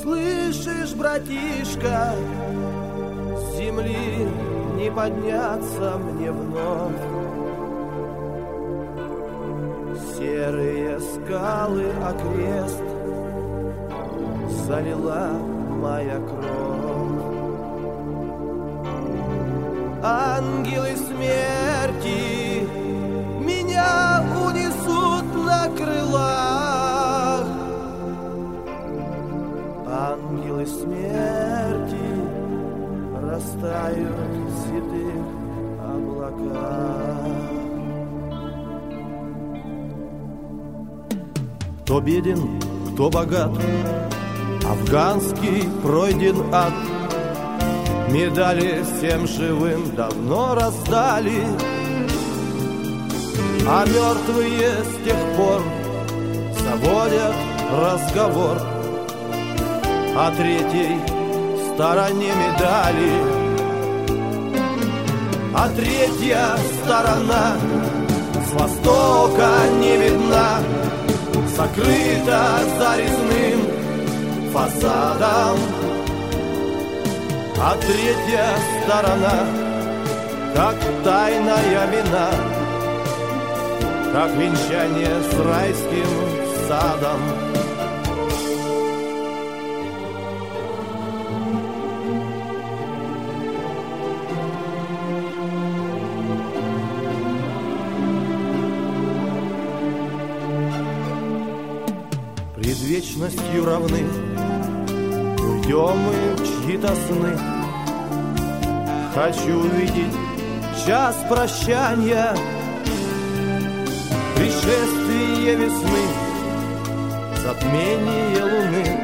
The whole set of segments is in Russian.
Слышишь, братишка, с земли не подняться мне вновь. Серые скалы окрест залила моя кровь. Ангелы смерти меня унесут на крылах. Ангелы смерти растают в седых облаках. Кто беден, кто богат, афганский пройден ад. Медали всем живым давно раздали, а мертвые с тех пор заводят разговор о третьей стороне медали. А третья сторона с востока не видна, сокрыта за резным фасадом. А третья сторона, как тайная вина, как венчание с райским садом. Пред вечностью равны уйдем мы в чьи-то сны. Хочу увидеть час прощания, пришествие весны, затмение луны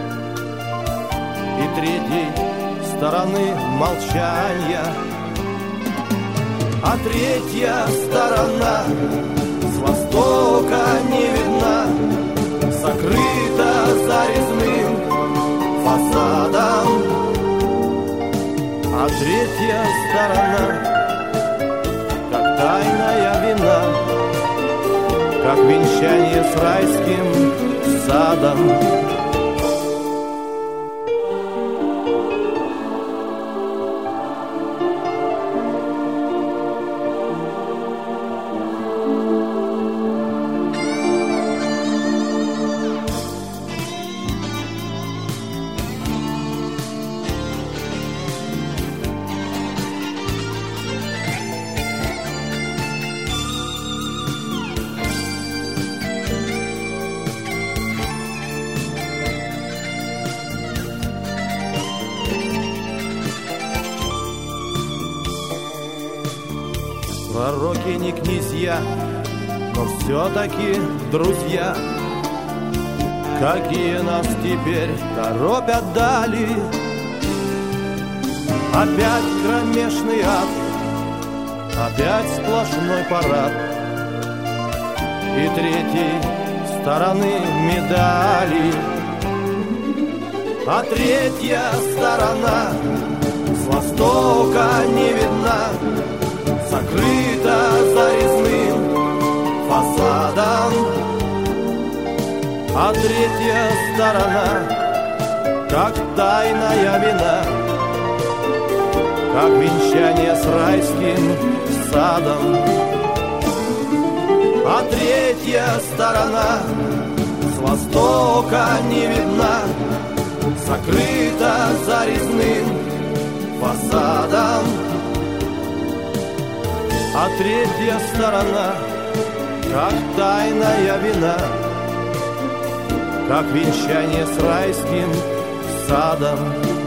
и третьей стороны молчания. А третья сторона с востока не видна, сокрыта за резным фасадом. А третья сторона, как тайная вина, как венчание с райским садом. Пророки не князья, но все-таки друзья. Какие нас теперь торопят дали. Опять кромешный ад, опять сплошной парад. И третьей стороны медали. А третья сторона с востока не видна, сокрыта за резным фасадом. А третья сторона, как тайная вина, как венчание с райским садом. А третья сторона с востока не видна, сокрыта за резным фасадом. А третья сторона, как тайная вина, как венчание с райским садом.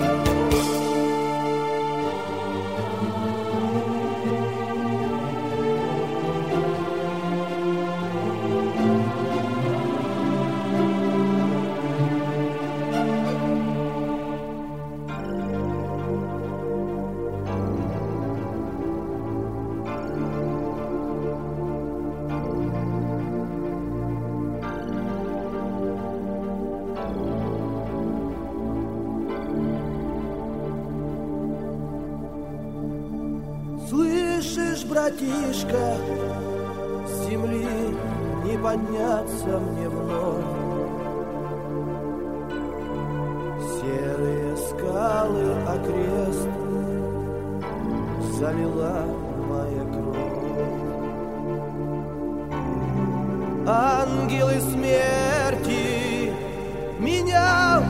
Слышишь, братишка, с земли не подняться мне вновь.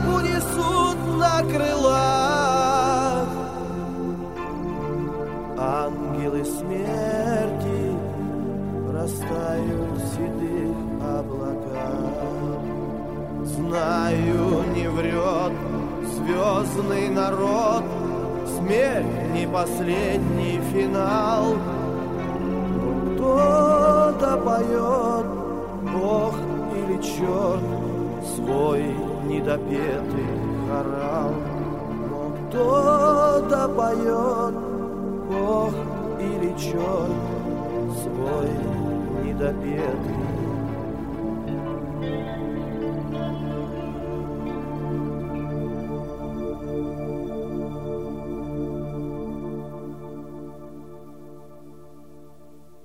унесут на крылах. Ангелы смерти растают в седых облаках. Знаю, не врет звездный народ, смерть не последний финал. Но кто-то поет, Бог или черт, свой недопетый хорал. Но кто-то поет, Бог или черт, свой недопетый